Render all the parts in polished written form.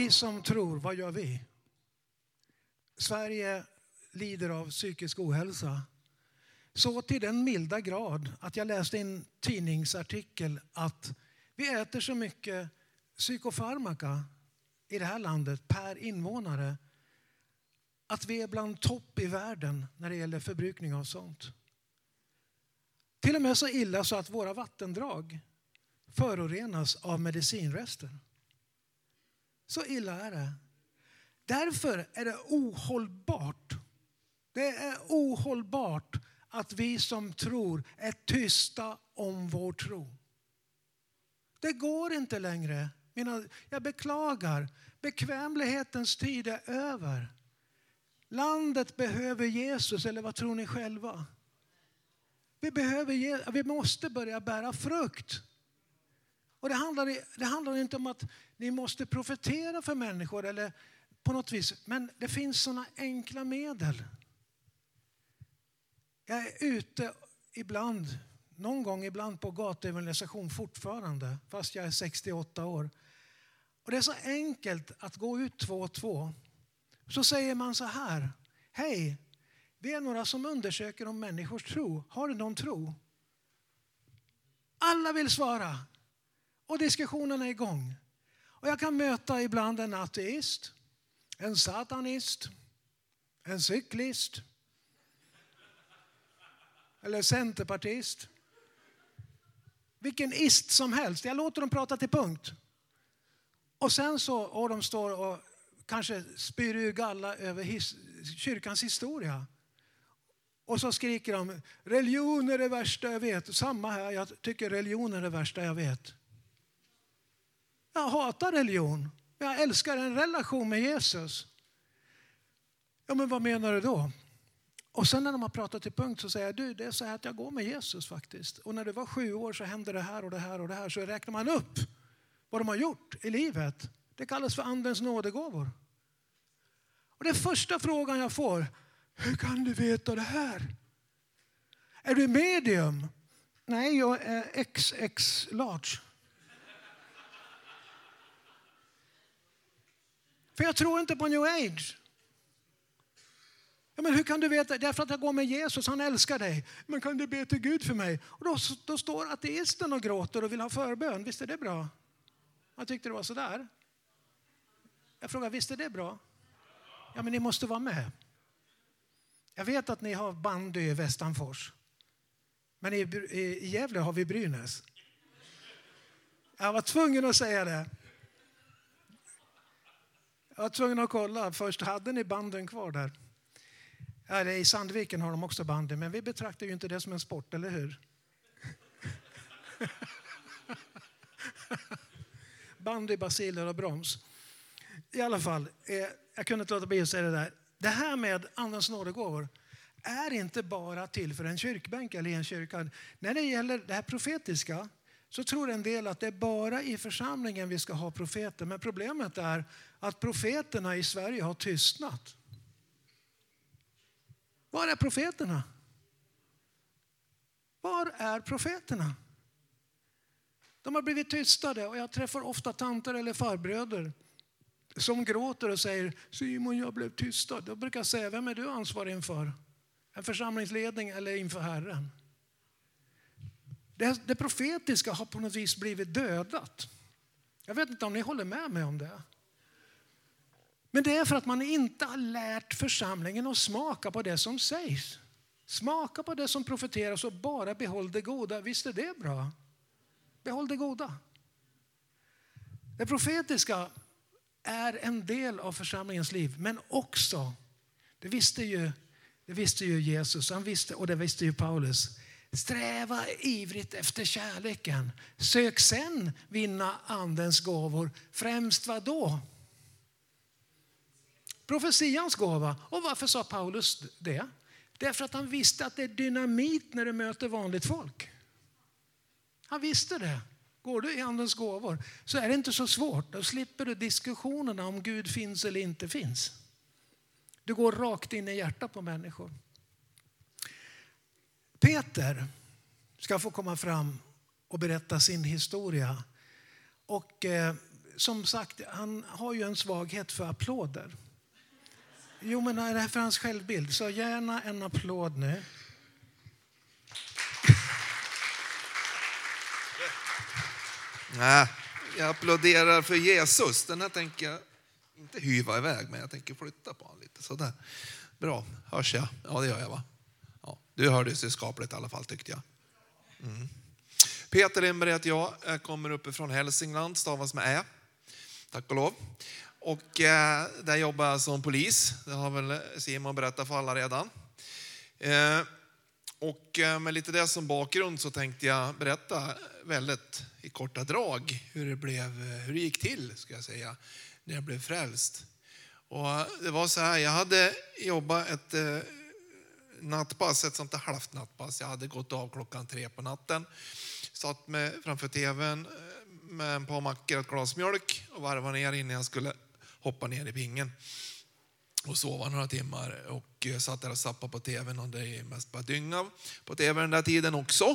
Vi som tror, vad gör vi? Sverige lider av psykisk ohälsa. Så till den milda grad att jag läste i en tidningsartikel att vi äter så mycket psykofarmaka i det här landet per invånare att vi är bland topp i världen när det gäller förbrukning av sånt. Till och med så illa så att våra vattendrag förorenas av medicinrester. Så illa är det. Därför är det ohållbart. Det är ohållbart att vi som tror är tysta om vår tro. Det går inte längre. Jag beklagar. Bekvämlighetens tid är över. Landet behöver Jesus, eller vad tror ni själva? Vi måste börja bära frukt. Och det handlar inte om att ni måste profetera för människor eller på något vis. Men det finns sådana enkla medel. Jag är ute någon gång ibland på gatuevangelisation fortfarande, fast jag är 68 år. Och det är så enkelt att gå ut 2 och 2. Så säger man så här: hej, vi är några som undersöker om människors tro. Har du någon tro? Alla vill svara. Och diskussionen är igång. Och jag kan möta ibland en ateist, en satanist, en cyklist eller centerpartist. Vilken ist som helst. Jag låter dem prata till punkt. Och sen och de står och kanske spyr ur galla över kyrkans historia. Och så skriker de: religion är det värsta jag vet. Samma här, jag tycker religion är det värsta jag vet. Jag hatar religion. Jag älskar en relation med Jesus. Ja, men vad menar du då? Och sen när de har pratat till punkt så säger jag: du, det är så här att jag går med Jesus faktiskt. Och när du var 7 år så hände det här och det här och det här. Så räknar man upp vad de har gjort i livet. Det kallas för andens nådegåvor. Och det första frågan jag får: hur kan du veta det här? Är du medium? Nej, jag är XX large. För jag tror inte på new age. Ja, men hur kan du veta? Därför att jag går med Jesus, han älskar dig. Men kan du be till Gud för mig? Och då står ateisten och gråter och vill ha förbön. Visst är det bra? Jag tyckte det var så där. Jag frågar, visst är det bra? Ja, men ni måste vara med. Jag vet att ni har bandy i Västanfors. Men i Gävle har vi Brynäs. Jag var tvungen att säga det. Jag var tvungen att kolla. Först hade ni banden kvar där. Ja, i Sandviken har de också bandy. Men vi betraktar ju inte det som en sport, eller hur? Bandy, basiler och broms. I alla fall, jag kunde inte låta bli att säga det där. Det här med andens nådegåvor är inte bara till för en kyrkbänk eller en kyrka. När det gäller det här profetiska så tror en del att det är bara i församlingen vi ska ha profeter. Men problemet är att profeterna i Sverige har tystnat. Var är profeterna? Var är profeterna? De har blivit tystade och jag träffar ofta tanter eller farbröder som gråter och säger: Simon, jag blev tystad. Då brukar jag säga: vem är du ansvarig inför? En församlingsledning eller inför Herren? Det profetiska har på något vis blivit dödat. Jag vet inte om ni håller med mig om det. Men det är för att man inte har lärt församlingen att smaka på det som sägs. Smaka på det som profeteras och bara behåll det goda. Visst är det bra? Behåll det goda. Det profetiska är en del av församlingens liv. Men också, det visste ju Jesus, han visste, och det visste ju Paulus. Sträva ivrigt efter kärleken. Sök sen vinna andens gåvor. Främst vad då? Profetians gåva. Och varför sa Paulus det? Därför att han visste att det är dynamit när du möter vanligt folk. Han visste det. Går du i andens gåvor så är det inte så svårt. Då slipper du diskussionerna om Gud finns eller inte finns. Du går rakt in i hjärtat på människor. Peter ska få komma fram och berätta sin historia. Och som sagt, han har ju en svaghet för applåder. Jo, men det är för hans självbild. Så gärna en applåd nu. Nej, jag applåderar för Jesus. Den här tänker jag inte hyva iväg, men jag tänker flytta på honom lite. Sådär. Bra, hörs jag? Ja, det gör jag, va? Ja, du hörde sig skapligt i alla fall, tyckte jag. Peter Lindberg heter jag kommer uppifrån Hälsingland, stavas med Ä. Tack och lov. Och där jobbar jag som polis. Det har väl Simon berättat för alla redan. Och med lite det som bakgrund så tänkte jag berätta väldigt i korta drag hur det gick till, ska jag säga, när jag blev frälst. Och det var så här, jag hade jobbat ett nattpass, ett sånt där halvt nattpass. Jag hade gått av 3:00 på natten. Satt med framför tvn med en par mackor och ett glas mjölk och varvade ner innan jag skulle hoppa ner i bingen och sova några timmar. Och satt där och zappade på tvn, och det är mest bara dynga på tv den där tiden också.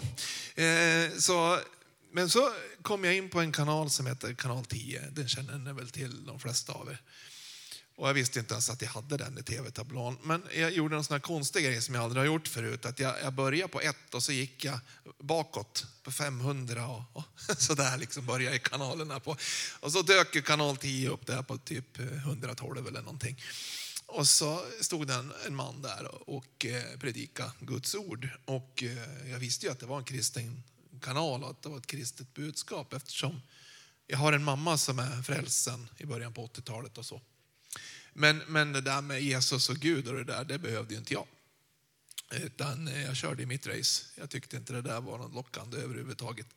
Men så kom jag in på en kanal som heter kanal 10. Den känner ni väl till, de flesta av er. Och jag visste inte ens att jag hade den i tv-tablån. Men jag gjorde en sån här konstig grej som jag aldrig har gjort förut. Att jag började på 1 och så gick jag bakåt på 500 och så där liksom började i kanalerna på. Och så dök kanal 10 upp där på typ 112 eller någonting. Och så stod det en man där och predikade Guds ord. Och jag visste ju att det var en kristen kanal och att det var ett kristet budskap, eftersom jag har en mamma som är frälsen i början på 80-talet och så. Men det där med Jesus och Gud och det behövde ju inte jag. Utan jag körde i mitt race. Jag tyckte inte det där var något lockande överhuvudtaget.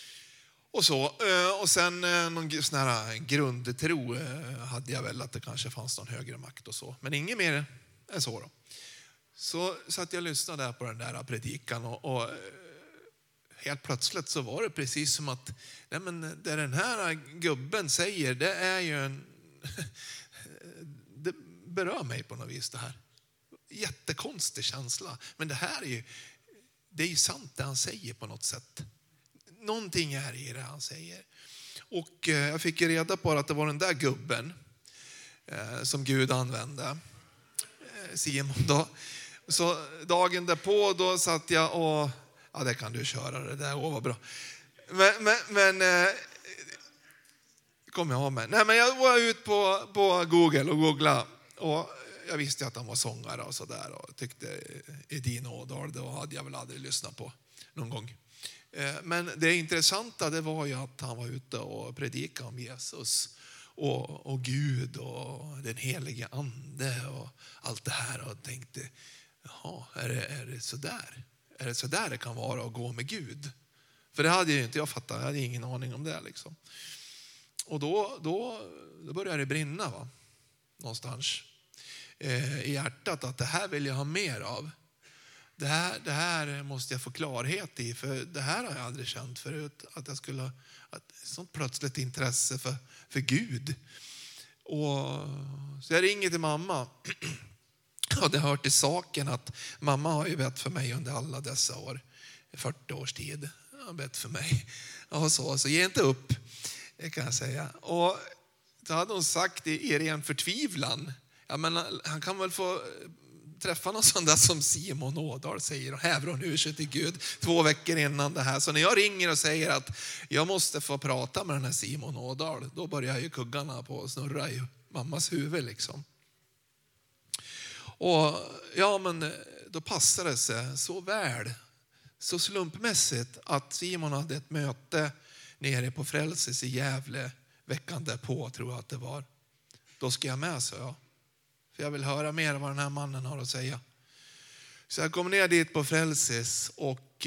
Och sen någon sån här grundtro hade jag väl, att det kanske fanns någon högre makt och så. Men inget mer än så då. Så att jag lyssnade där på den där predikan och helt plötsligt så var det precis som att nej, men det den här gubben säger, det är ju det berör mig på något vis det här. Jättekonstig känsla. Men det är ju sant det han säger på något sätt. Någonting är i det han säger. Och jag fick reda på att det var den där gubben som Gud använde. Simon då. Så dagen därpå då satt jag och ja, det kan du köra det där. Vad bra. Men kom jag ihåg mig. Nej, men jag var ut på Google och googlade. Och jag visste att han var sångare och sådär. Och tyckte Edin Ådahl, det hade jag väl aldrig lyssnat på någon gång. Men det intressanta, det var ju att han var ute och predikade om Jesus. Och Gud och den helige ande och allt det här. Och tänkte, jaha, är det sådär? Är det sådär det kan vara att gå med Gud? För det hade ju inte jag fattat. Jag hade ingen aning om det liksom. Och då började det brinna, va? Någonstans i hjärtat, att det här vill jag ha mer av. Det här måste jag få klarhet i, för det här har jag aldrig känt förut, att jag skulle ha ett sånt plötsligt intresse för Gud. Så jag ringer till mamma. Och det hör till saken att mamma har ju bett för mig under alla dessa år, 40 års tid. Hon har bett för mig. Och så ge inte upp, det kan jag säga. Och då hade hon sagt i ren förtvivlan, ja, men han kan väl få träffa någon sån där som Simon Ådahl säger, och häver hon ur sig till Gud 2 veckor innan det här. Så när jag ringer och säger att jag måste få prata med den här Simon Ådahl, då börjar ju kuggarna på att snurra i mammas huvud liksom. Och ja, men då passade det sig så väl, så slumpmässigt, att Simon hade ett möte nere på Frälses i Gävle veckan därpå, tror jag att det var. Då ska jag med, så jag. För jag vill höra mer vad den här mannen har att säga. Så jag kom ner dit på Frälses, och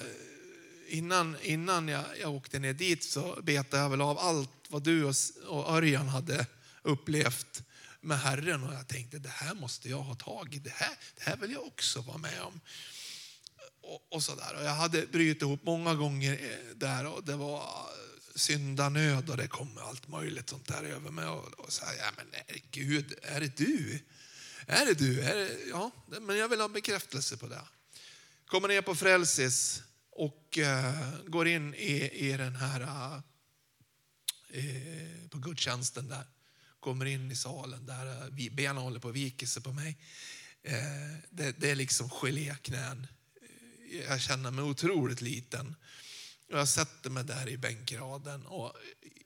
innan jag åkte ner dit så betade jag väl av allt vad du och Örjan hade upplevt med Herren. Och jag tänkte, det här måste jag ha tag i. Det här vill jag också vara med om. Och sådär. Och jag hade brytit ihop många gånger där, och det var syndanöd och det kom allt möjligt sånt där över mig. Och så här, ja men Gud, är det du? Är det du? Ja, men jag vill ha bekräftelse på det. Kommer ner på Frälses och går in i den här på gudstjänsten där. Kommer in i salen där benen håller på att vika sig på mig. Det är liksom geléknän. Jag känner mig otroligt liten. Och jag sätter mig där i bänkraden. Och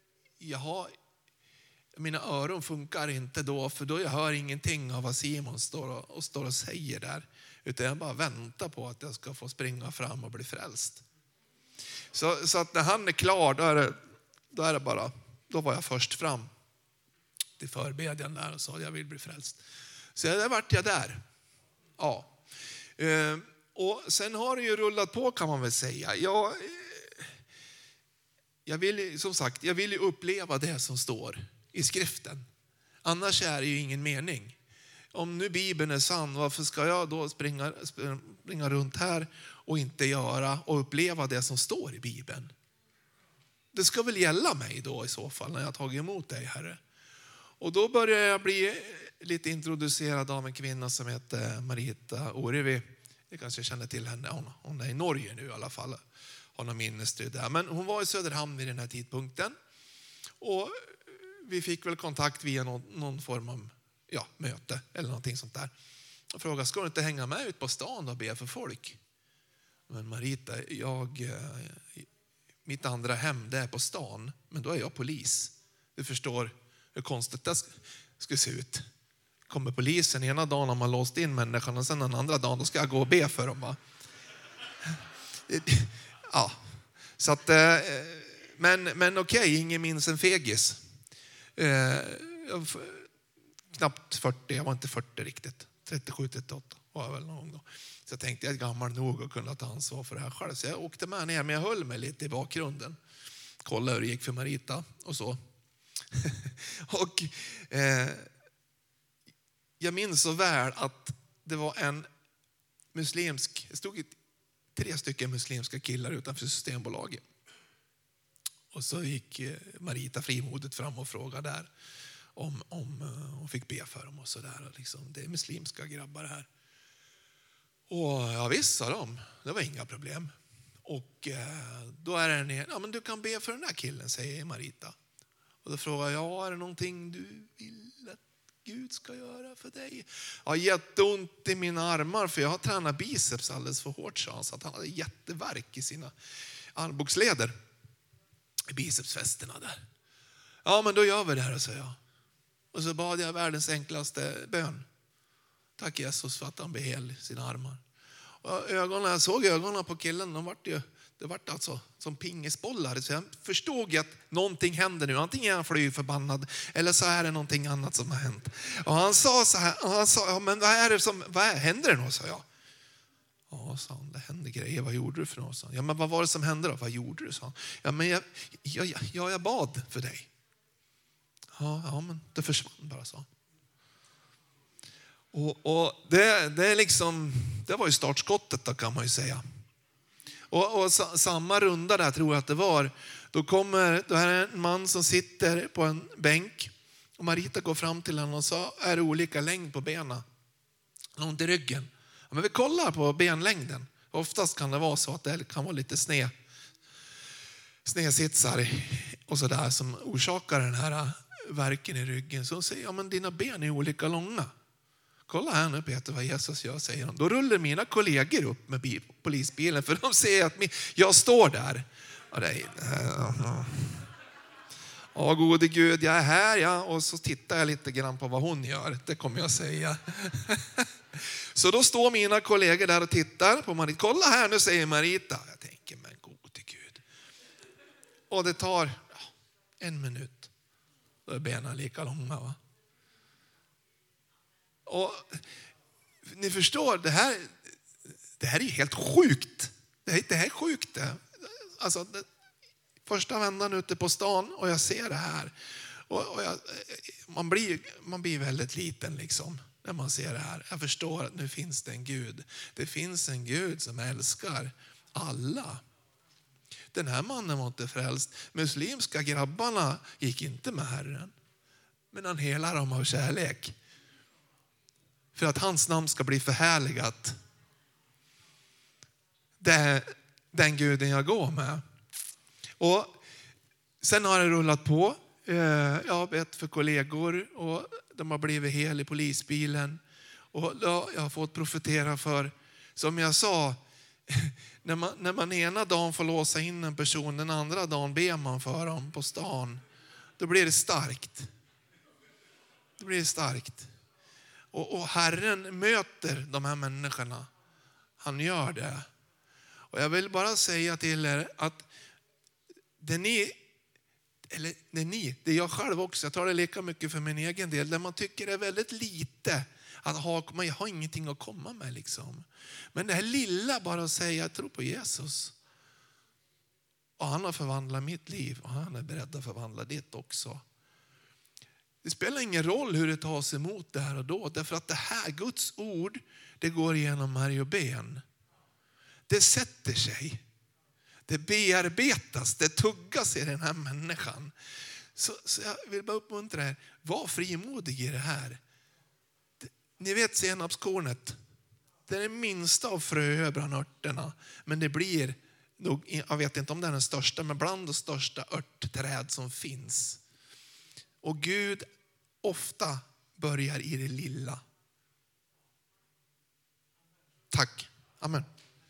mina öron funkar inte då. För då jag hör ingenting av vad Simon står och säger där. Utan jag bara väntar på att jag ska få springa fram och bli frälst. Så att när han är klar, då är det bara, då var jag först fram till förbedjan där och sa att jag vill bli frälst. Så där vart jag där. Ja. Och sen har det ju rullat på, kan man väl säga. Jag vill ju uppleva det som står i skriften. Annars är det ju ingen mening. Om nu Bibeln är sann, varför ska jag då springa runt här och inte göra och uppleva det som står i Bibeln? Det ska väl gälla mig då i så fall när jag tagit emot dig, Herre. Och då börjar jag bli lite introducerad av en kvinna som heter Marita Orevi. Jag kanske känner till henne. Hon är i Norge nu i alla fall. Har någon minnesstöd där. Men hon var i Söderhamn vid den här tidpunkten. Och vi fick väl kontakt via någon form av möte eller någonting sånt där. Och frågade, ska du inte hänga med ut på stan och be för folk? Men Marita, mitt andra hem det är på stan. Men då är jag polis. Du förstår hur konstigt det ska se ut. Kommer polisen ena dagen har man låst in människan och sen den andra dagen då ska jag gå och be för dem. Va? Ja, så att, men okej, ingen minns en fegis. Knappt 40, jag var inte 40 riktigt. 37-38 var jag väl någon gång då. Så jag tänkte jag är gammal nog att kunna ta ansvar för det här själv. Så jag åkte med ner, men jag höll mig lite i bakgrunden. Kolla hur det gick för Marita och så. Och jag minns så väl att det var en muslimsk, det stod 3 stycken muslimska killar utanför Systembolaget. Och så gick Marita frimodigt fram och frågade där om hon fick be för dem och sådär. Liksom, det är muslimska grabbar här. Och ja visst, sa de. Det var inga problem. Och då är det men du kan be för den där killen, säger Marita. Och då frågar jag, är det någonting du vill att Gud ska göra för dig? Jag har jätteont i mina armar för jag har tränat biceps alldeles för hårt, så att han hade jätteverk i sina armbågsleder. I bicepsfästena där. Ja, men då gör vi det här, säger jag. Och så bad jag världens enklaste bön. Tack Jesus för att han blev hel i sina armar. Och jag såg ögonen på killen, det vart alltså som pingisbollar. Så jag förstod att någonting händer nu. Antingen är han flygförbannad eller så är det någonting annat som har hänt. Och han sa så här, men vad händer det nu, sa jag. Ja, sa han, det hände grejer. Vad gjorde du för något? Ja, men vad var det som hände då? Vad gjorde du? Sa han. Ja, men jag bad för dig. Ja, men det försvann bara, så. Och det är liksom, det var ju startskottet då, kan man ju säga. Och samma runda där tror jag att det var. Då är det en man som sitter på en bänk. Och Marita går fram till honom och sa, är det olika längd på benen? Ont i ryggen. Ja, men vi kollar på benlängden. Oftast kan det vara så att det kan vara lite snedsitsar och sådär som orsakar den här verken i ryggen. Så säger jag, men dina ben är olika långa. Kolla här nu Peter vad Jesus gör, säger de. Då rullar mina kollegor upp med polisbilen för de ser att jag står där. Ja, gode Gud, jag är här, ja. Och så tittar jag lite grann på vad hon gör. Det kommer jag säga. Så då står mina kollegor där och tittar på Marita. Kolla här nu, säger Marita. Jag tänker, men gode Gud. Och det tar 1 minut. Då är benen lika långa, va? Och ni förstår, det här är helt sjukt. Det här är sjukt det. Alltså, första vändan ute på stan och jag ser det här. Och man blir väldigt liten liksom när man ser det här. Jag förstår att nu finns det en Gud. Det finns en Gud som älskar alla. Den här mannen var inte frälst. Muslimska grabbarna gick inte med Herren. Men han helar dem av kärlek. För att hans namn ska bli förhärligat. Det är den guden jag går med. Och Sen har det rullat på. Jag har bett för kollegor och de har blivit hel i polisbilen. Och jag har fått profetera för, som jag sa, när man ena dagen får låsa in en person, den andra dagen ber man för dem på stan. Då blir det starkt. Det blir starkt. Och Herren möter de här människorna. Han gör det. Och jag vill bara säga till er att det är jag själv också, jag tar det lika mycket för min egen del, där man tycker det är väldigt lite att man har ingenting att komma med liksom. Men det här lilla, bara att säga jag tror på Jesus. Och han har förvandlat mitt liv och han är beredd att förvandla ditt också. Det spelar ingen roll hur det tas emot där och då, därför att det här Guds ord, det går igenom märg och ben. Det sätter sig. Det bearbetas, det tuggas i den här människan. Så jag vill bara uppmuntra er, var frimodig i det här. Ni vet senapskornet, det är det minsta av fröer bland örterna. Men det blir nog, jag vet inte om det är den största, men bland de största örtträd som finns. Och Gud ofta börjar i det lilla. Tack. Amen.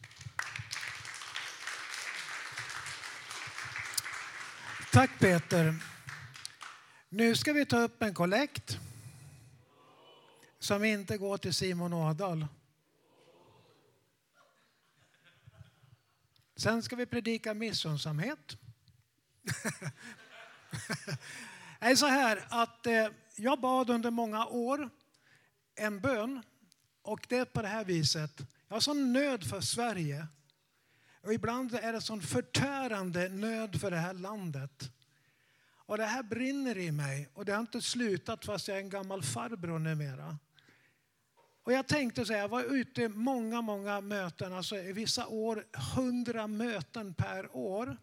Tack Peter. Nu ska vi ta upp en kollekt som inte går till Simon Ådahl. Sen ska vi predika missunnsamhet. Det är så här att jag bad under många år en bön, och det är på det här viset. Jag har sån nöd för Sverige. Och ibland är det sån förtärande nöd för det här landet. Och det här brinner i mig. Och det har inte slutat fast jag är en gammal farbror numera. Och jag tänkte så här, jag var ute i många möten. Alltså i vissa år 100 möten per år.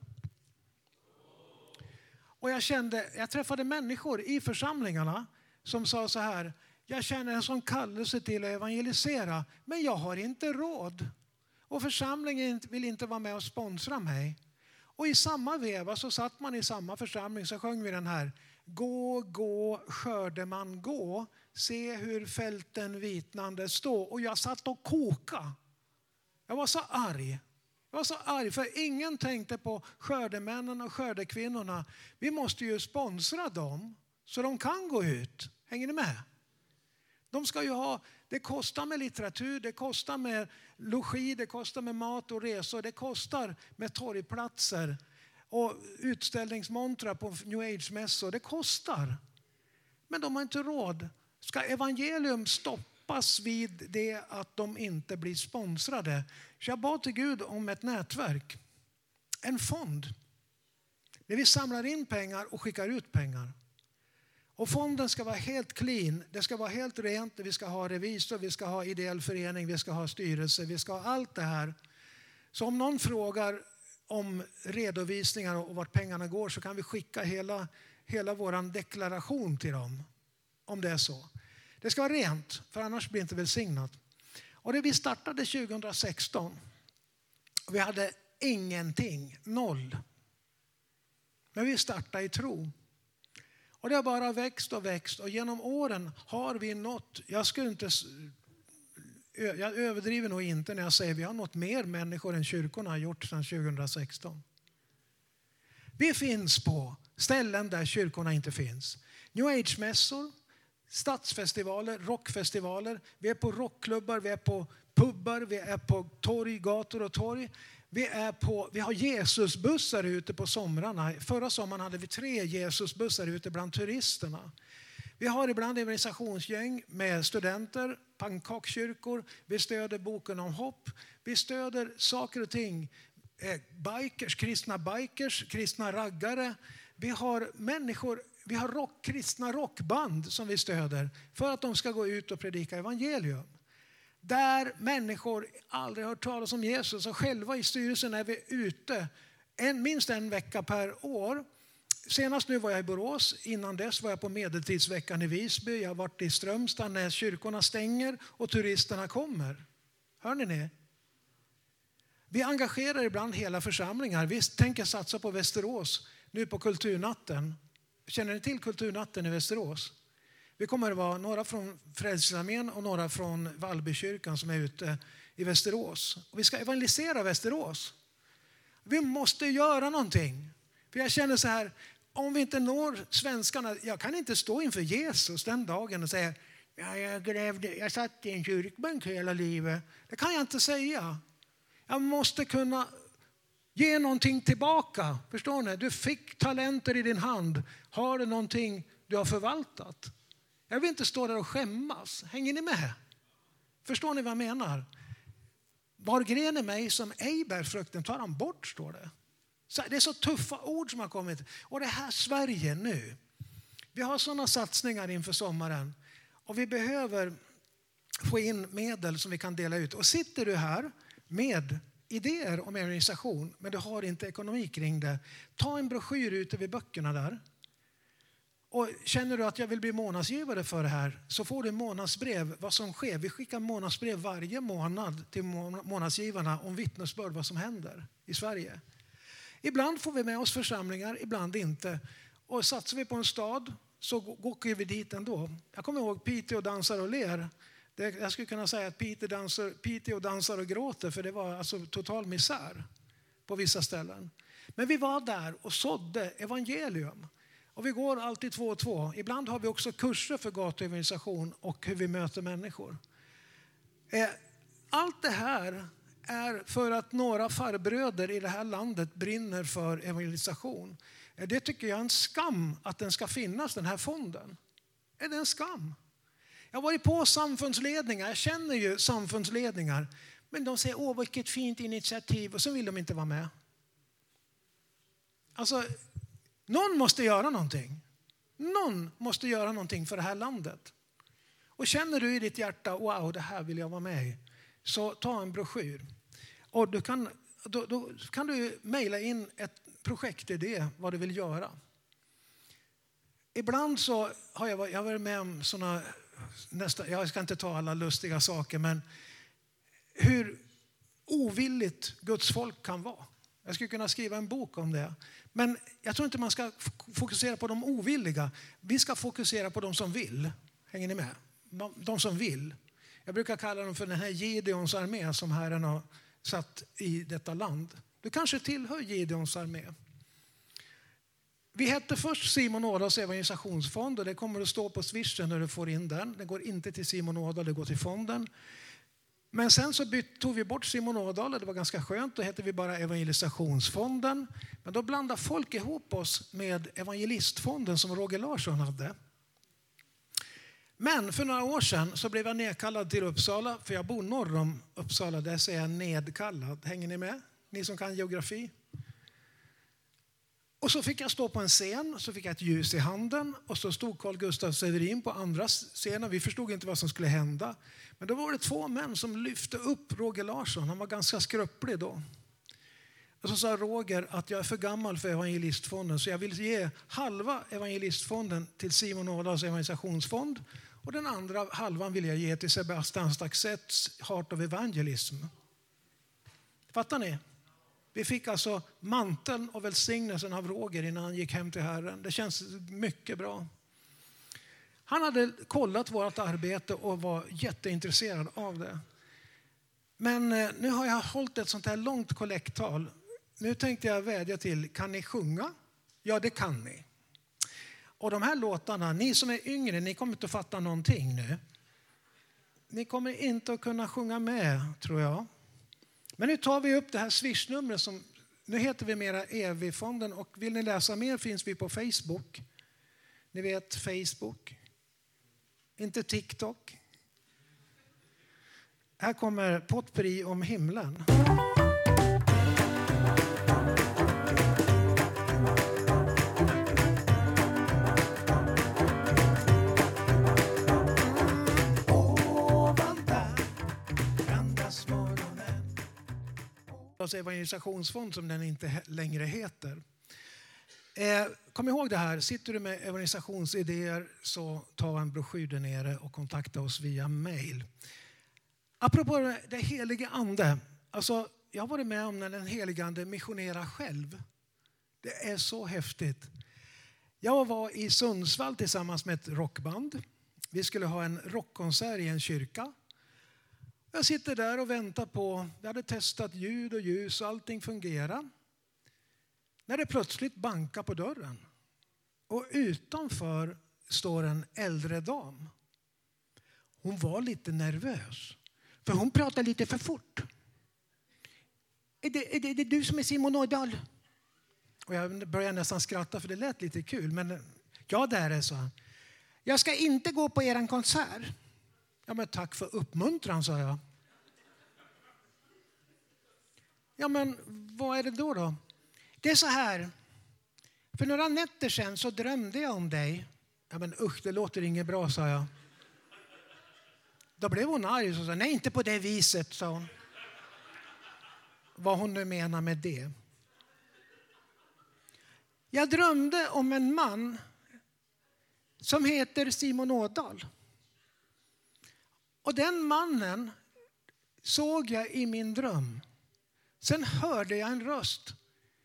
Och jag träffade människor i församlingarna som sa så här: jag känner en sån kallelse till att evangelisera, men jag har inte råd. Och församlingen vill inte vara med och sponsra mig. Och i samma veva så satt man i samma församling, så sjöng vi den här: gå, skördeman gå, se hur fälten vitnande stå. Och jag satt och koka. Jag var så arg. För ingen tänkte på skördemännen och skördekvinnorna. Vi måste ju sponsra dem så de kan gå ut. Hänger ni med? De ska ju ha, det kostar med litteratur, det kostar med logi, det kostar med mat och resor, det kostar med torgplatser och utställningsmontrar på New Age-mässor. Det kostar. Men de har inte råd. Ska evangelium stoppas vid det att de inte blir sponsrade? Så jag bad till Gud om ett nätverk. En fond. Där vi samlar in pengar och skickar ut pengar. Och fonden ska vara helt clean. Det ska vara helt rent. Vi ska ha revisor, vi ska ha ideell förening, vi ska ha styrelse, vi ska ha allt det här. Så om någon frågar om redovisningar och vart pengarna går, så kan vi skicka hela vår deklaration till dem. Om det är så. Det ska vara rent, för annars blir det inte välsignat. Och det vi startade 2016. Vi hade ingenting, 0. Men vi startade i tro. Och det har bara växt och växt. Och genom åren har vi nått, jag överdriver nog inte när jag säger vi har nått mer människor än kyrkorna har gjort sedan 2016. Vi finns på ställen där kyrkorna inte finns. New Age-mässor, stadsfestivaler, rockfestivaler. Vi är på rockklubbar, vi är på pubbar, vi är på torg, gator och torg. Vi har Jesusbussar ute på somrarna. Förra sommaren hade vi 3 Jesusbussar ute bland turisterna. Vi har ibland evangelisationsgäng med studenter, pannkakskyrkor. Vi stöder boken om hopp. Vi stöder saker och ting. Bikers, kristna raggare. Vi har människor, vi har kristna rockband som vi stöder för att de ska gå ut och predika evangelium. Där människor aldrig hört talas om Jesus, och själva i styrelsen är vi ute minst en vecka per år. Senast nu var jag i Borås, innan dess var jag på medeltidsveckan i Visby. Jag har varit i Strömstad när kyrkorna stänger och turisterna kommer. Hör ni? Vi engagerar ibland hela församlingar. Vi tänker satsa på Västerås. nu på Kulturnatten. Känner ni till Kulturnatten i Västerås? Vi kommer att vara några från Frälsningsarmén och några från Vallbykyrkan som är ute i Västerås. Och vi ska evangelisera Västerås. Vi måste göra någonting. För jag känner så här, om vi inte når svenskarna, jag kan inte stå inför Jesus den dagen och säga, jag satt i en kyrkbänk hela livet. Det kan jag inte säga. Jag måste kunna ge någonting tillbaka. Förstår ni? Du fick talenter i din hand. Har du någonting du har förvaltat? Jag vill inte stå där och skämmas. Hänger ni med? Förstår ni vad jag menar? Var gren är mig som ej bär frukten tar han bort, står det. Så det är så tuffa ord som har kommit. Och det här Sverige nu. Vi har sådana satsningar inför sommaren. Och vi behöver få in medel som vi kan dela ut. Och sitter du här med idéer om organisation, men du har inte ekonomi kring det. Ta en broschyr ute vid böckerna där. Och känner du att jag vill bli månadsgivare för det här, så får du månadsbrev vad som sker. Vi skickar månadsbrev varje månad till månadsgivarna om vittnesbörd vad som händer i Sverige. Ibland får vi med oss församlingar, ibland inte. Och satsar vi på en stad så går vi dit ändå. Jag kommer ihåg Piteå dansar och ler. Jag skulle kunna säga att Piteå dansar och gråter, för det var alltså total misär på vissa ställen. Men vi var där och sådde evangelium. Och vi går alltid 2 och 2. Ibland har vi också kurser för gatuevangelisation och hur vi möter människor. Allt det här är för att några farbröder i det här landet brinner för evangelisation. Det tycker jag är en skam att den ska finnas, den här fonden. Är det en skam? Jag har varit på samfundsledningar, jag känner ju samfundsledningar. Men de säger, åh vilket fint initiativ, och så vill de inte vara med. Alltså, någon måste göra någonting. Någon måste göra någonting för det här landet. Och känner du i ditt hjärta, wow, det här vill jag vara med i, så ta en broschyr. Och då kan du mejla in ett projektidé, vad du vill göra. Ibland så har jag varit med om sådana, jag ska inte ta alla lustiga saker, men hur ovilligt Guds folk kan vara. Jag skulle kunna skriva en bok om det. Men jag tror inte man ska fokusera på de ovilliga. Vi ska fokusera på de som vill. Hänger ni med? De som vill. Jag brukar kalla dem för den här Gideons armé som Herren har satt i detta land. Du kanske tillhör Gideons armé. Vi hette först Simon Ådahls evangelisationsfond, och det kommer att stå på swishen när du får in den. Det går inte till Simon Ådahl, det går till fonden. Men sen så tog vi bort Simon Ådahl, och det var ganska skönt. Då hette vi bara evangelisationsfonden. Men då blandade folk ihop oss med evangelistfonden som Roger Larsson hade. Men för några år sedan så blev jag nedkallad till Uppsala, för jag bor norr om Uppsala. Där säger jag nedkallad. Hänger ni med? Ni som kan geografi. Och så fick jag stå på en scen, så fick jag ett ljus i handen, och så stod Carl Gustaf Severin på andra scenen. Vi förstod inte vad som skulle hända. Men då var det 2 män som lyfte upp Roger Larsson. Han var ganska skröplig då. Och så sa Roger att jag är för gammal för evangelistfonden, så jag vill ge halva evangelistfonden till Simon Ådahls evangelisationsfond, och den andra halvan vill jag ge till Sebastian Staxets Heart of Evangelism. Fattar ni? Vi fick alltså manteln och välsignelsen av Roger innan han gick hem till Herren. Det känns mycket bra. Han hade kollat vårt arbete och var jätteintresserad av det. Men nu har jag hållit ett sånt här långt kollekttal. Nu tänkte jag vädja till, kan ni sjunga? Ja, det kan ni. Och de här låtarna, ni som är yngre, ni kommer inte att fatta någonting nu. Ni kommer inte att kunna sjunga med, tror jag. Men nu tar vi upp det här swishnumret som, nu heter vi mera EV-fonden, och vill ni läsa mer finns vi på Facebook. Ni vet Facebook. Inte TikTok. Här kommer potpurri om himlen. Evangelisationsfond som den inte längre heter. Kom ihåg det här, sitter du med evangelisationsidéer så ta en broschyr där nere och kontakta oss via mail. Apropå det helige ande, alltså jag har varit med om när den helige ande missionerar själv. Det är så häftigt. Jag var i Sundsvall tillsammans med ett rockband. Vi skulle ha en rockkonsert i en kyrka. Jag sitter där och väntar på, vi hade testat ljud och ljus och allting fungerar. När det plötsligt bankar på dörren. Och utanför står en äldre dam. Hon var lite nervös. För hon pratade lite för fort. Är det du som är Simon Ådahl? Och jag började nästan skratta för det lät lite kul. Men ja, det är det, så. Jag ska inte gå på er konsert. Ja, men tack för uppmuntran, sa jag. Ja, men vad är det då? Det är så här. För några nätter sedan så drömde jag om dig. Ja, men usch, det låter inget bra, sa jag. Då blev hon arg och sa, nej, inte på det viset, sa hon. Vad hon nu menar med det. Jag drömde om en man som heter Simon Ådahl. Och den mannen såg jag i min dröm. Sen hörde jag en röst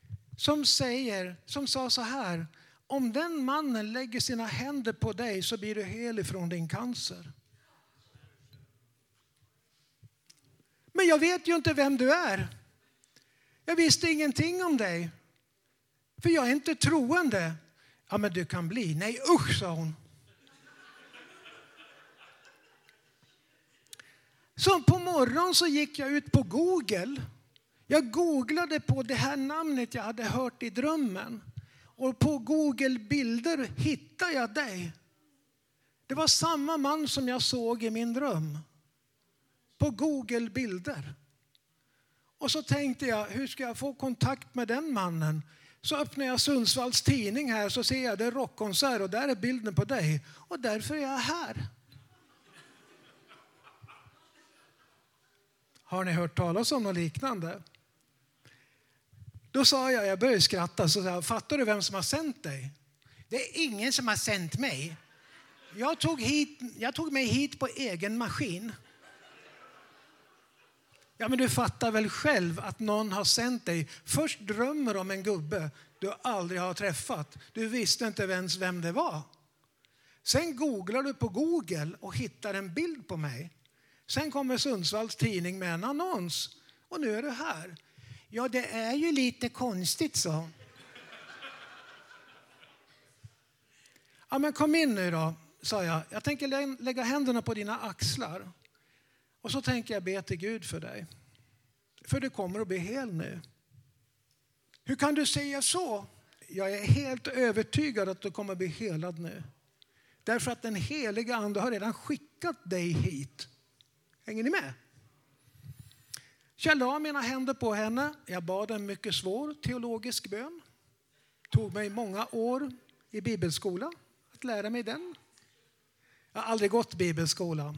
som sa så här: om den mannen lägger sina händer på dig så blir du hel ifrån din cancer. Men jag vet ju inte vem du är. Jag visste ingenting om dig. För jag är inte troende. Ja, men du kan bli. Nej, usch, sa hon. Så på morgonen så gick jag ut på Google. Jag googlade på det här namnet jag hade hört i drömmen. Och på Google bilder hittade jag dig. Det var samma man som jag såg i min dröm. På Google bilder. Och så tänkte jag, hur ska jag få kontakt med den mannen? Så öppnar jag Sundsvalls tidning här, så ser jag det rockkonsert och där är bilden på dig. Och därför är jag här. Har ni hört talas om något liknande? Då sa jag började skratta, så sa jag, fattar du vem som har sänt dig? Det är ingen som har sänt mig. Jag tog mig hit på egen maskin. Ja, men du fattar väl själv att någon har sänt dig. Först drömmer om en gubbe du aldrig har träffat. Du visste inte ens vem det var. Sen googlar du på Google och hittar en bild på mig. Sen kommer Sundsvalls tidning med en annons. Och nu är du här. Ja, det är ju lite konstigt, så. Ja, men kom in nu då, sa jag. Jag tänker lägga händerna på dina axlar. Och så tänker jag be till Gud för dig. För du kommer att bli hel nu. Hur kan du säga så? Jag är helt övertygad att du kommer att bli helad nu. Därför att den heliga ande har redan skickat dig hit. Hänger ni med? Jag la mina händer på henne. Jag bad en mycket svår teologisk bön. Tog mig många år i bibelskola att lära mig den. Jag har aldrig gått bibelskola.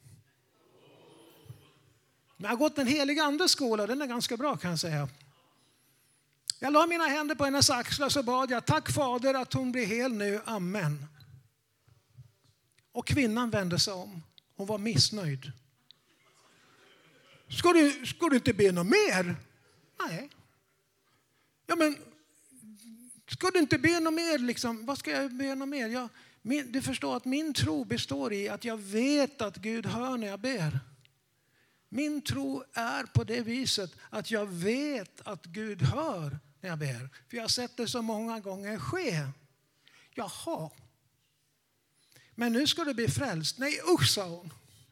Men jag har gått en helig andes skola. Den är ganska bra, kan jag säga. Jag la mina händer på hennes axlar, så bad jag, tack Fader att hon blir hel nu. Amen. Och kvinnan vände sig om. Hon var missnöjd. Ska du inte be något mer? Nej. Ja, men ska du inte be något mer? Liksom? Vad ska jag be något mer? Du förstår att min tro består i att jag vet att Gud hör när jag ber. Min tro är på det viset att jag vet att Gud hör när jag ber. För jag har sett det så många gånger ske. Jaha. Men nu ska du bli frälst. Nej, usch, sa hon.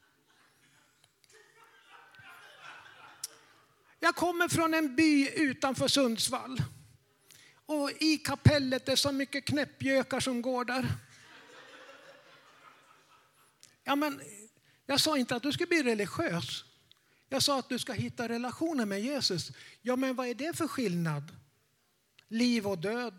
Jag kommer från en by utanför Sundsvall. Och i kapellet är så mycket knäppjökar som går där. Ja, men jag sa inte att du ska bli religiös. Jag sa att du ska hitta relationer med Jesus. Ja, men vad är det för skillnad? Liv och död.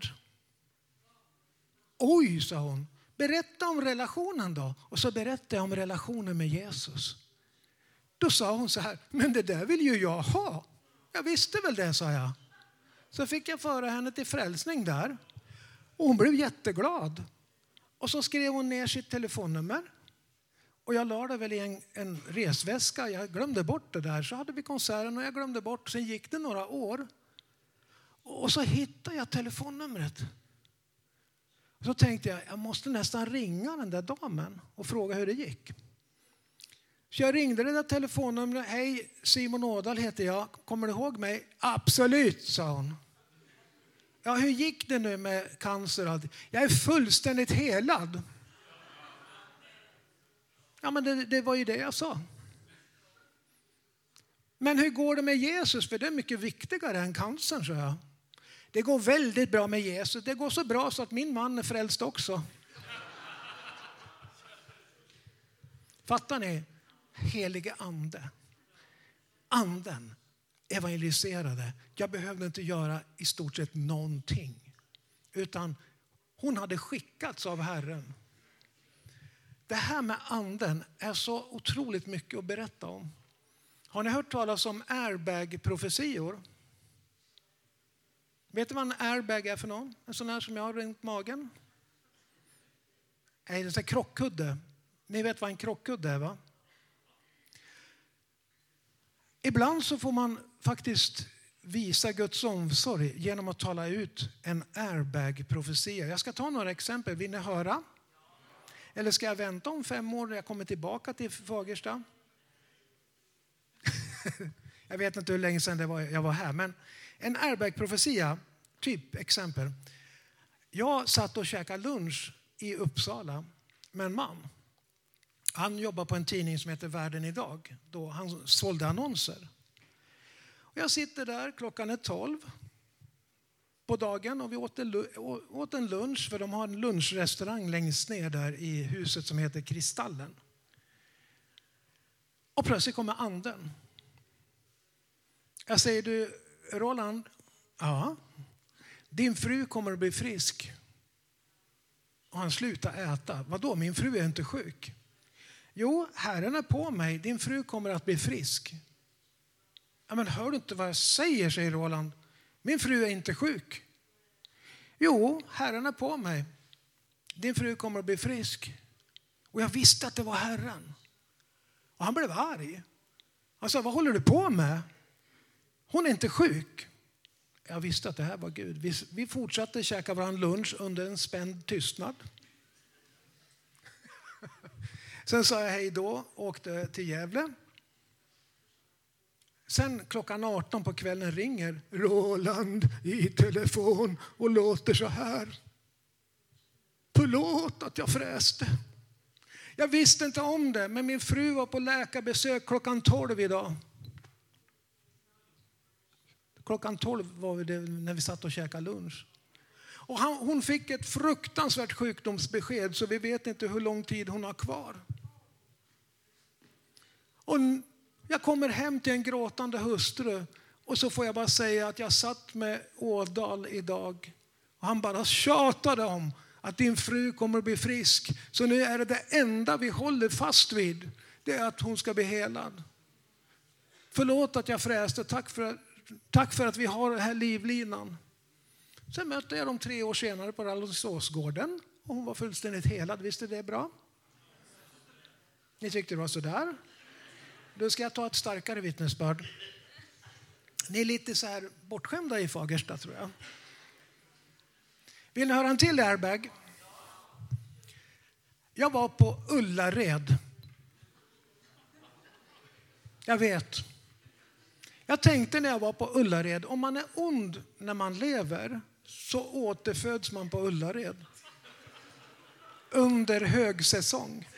Oj, sa hon. Berätta om relationen då. Och så berättade jag om relationen med Jesus. Då sa hon så här, men det där vill ju jag ha. Jag visste väl det, sa jag. Så fick jag föra henne till frälsning där. Och hon blev jätteglad. Och så skrev hon ner sitt telefonnummer. Och jag la det väl i en resväska. Jag glömde bort det där. Så hade vi konserten och jag glömde bort. Sen gick det några år. Och så hittade jag telefonnumret. Så tänkte jag måste nästan ringa den där damen och fråga hur det gick. Så jag ringde det där telefonnumret. Hej, Simon Ådahl heter jag. Kommer du ihåg mig? Absolut, sa hon. Ja, hur gick det nu med cancer? Jag är fullständigt helad. Ja, men det var ju det jag sa. Men hur går det med Jesus? För det är mycket viktigare än cancern, så jag. Det går väldigt bra med Jesus. Det går så bra så att min man är frälst också. Fattar ni? Helige ande. Anden evangeliserade. Jag behövde inte göra i stort sett någonting. Utan hon hade skickats av Herren. Det här med anden är så otroligt mycket att berätta om. Har ni hört talas om airbag-profetior? Vet du vad en airbag är för någon? En sån här som jag har runt magen? Nej, det är en krockkudde. Ni vet vad en krockkudde är, va? Ibland så får man faktiskt visa Guds omsorg genom att tala ut en airbag-profetia. Jag ska ta några exempel. Vill ni höra? Eller ska jag vänta om 5 år när jag kommer tillbaka till Fagersta? Jag vet inte hur länge sedan jag var här. Men en airbag-profetia, typ exempel. Jag satt och käkade lunch i Uppsala med en man. Han jobbar på en tidning som heter Världen idag. Då han sålde annonser. Och jag sitter där, klockan är 12 på dagen och vi åt en lunch. För de har en lunchrestaurang längst ner där i huset som heter Kristallen. Och plötsligt kommer anden. Jag säger, du Roland, ja, din fru kommer att bli frisk. Och han slutar äta. Vadå, min fru är inte sjuk. Jo, Herren är på mig. Din fru kommer att bli frisk. Ja, men hör du inte vad jag säger, säger Roland. Min fru är inte sjuk. Jo, Herren är på mig. Din fru kommer att bli frisk. Och jag visste att det var Herren. Och han blev arg. Han sa, vad håller du på med? Hon är inte sjuk. Jag visste att det här var Gud. Vi fortsatte käka varandra lunch under en spänd tystnad. Sen sa jag hej då och åkte till Gävle. Sen klockan 18 på kvällen ringer Roland i telefon och låter så här. Förlåt att jag fräste. Jag visste inte om det, men min fru var på läkarbesök klockan 12 idag. Klockan 12 var det när vi satt och käkade lunch. Och hon fick ett fruktansvärt sjukdomsbesked så vi vet inte hur lång tid hon har kvar. Och jag kommer hem till en gråtande hustru och så får jag bara säga att jag satt med Ådahl idag. Och han bara tjatade om att din fru kommer att bli frisk. Så nu är det enda vi håller fast vid. Det är att hon ska bli helad. Förlåt att jag fräste. Tack för att vi har den här livlinan. Sen mötte jag dem 3 år senare på Alingsåsgården. Och hon var fullständigt helad. Visste det är bra? Ni tyckte det var sådär? Då ska jag ta ett starkare vittnesbörd. Ni är lite så här bortskämda i Fagersta, tror jag. Vill ni höra en till airbag? Jag var på Ullared. Jag vet. Jag tänkte när jag var på Ullared, om man är ond när man lever så återföds man på Ullared. Under högsäsong.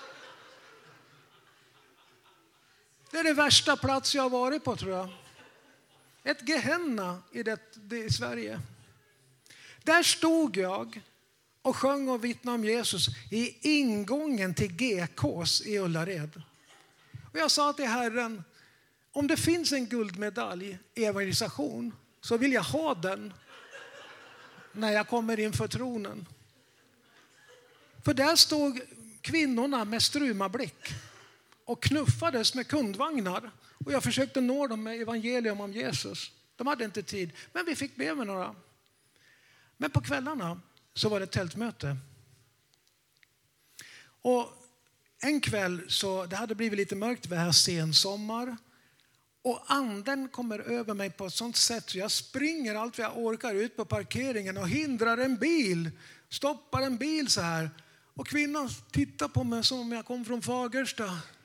Det är det värsta plats jag har varit på, tror jag. Ett Gehenna i Sverige. Där stod jag och sjöng och vittnade om Jesus i ingången till GKs i Ullared. Och jag sa till Herren, om det finns en guldmedalj i evangelisation så vill jag ha den när jag kommer inför tronen. För där stod kvinnorna med strumablick och knuffades med kundvagnar. Och jag försökte nå dem med evangelium om Jesus. De hade inte tid, men vi fick be med några. Men på kvällarna så var det tältmöte. Och en kväll så det hade blivit lite mörkt, det var här sen sommar. Och anden kommer över mig på ett sånt sätt så jag springer allt vad jag orkar ut på parkeringen och hindrar en bil. Stoppar en bil så här. Och kvinnan tittar på mig som om jag kom från Fagersta.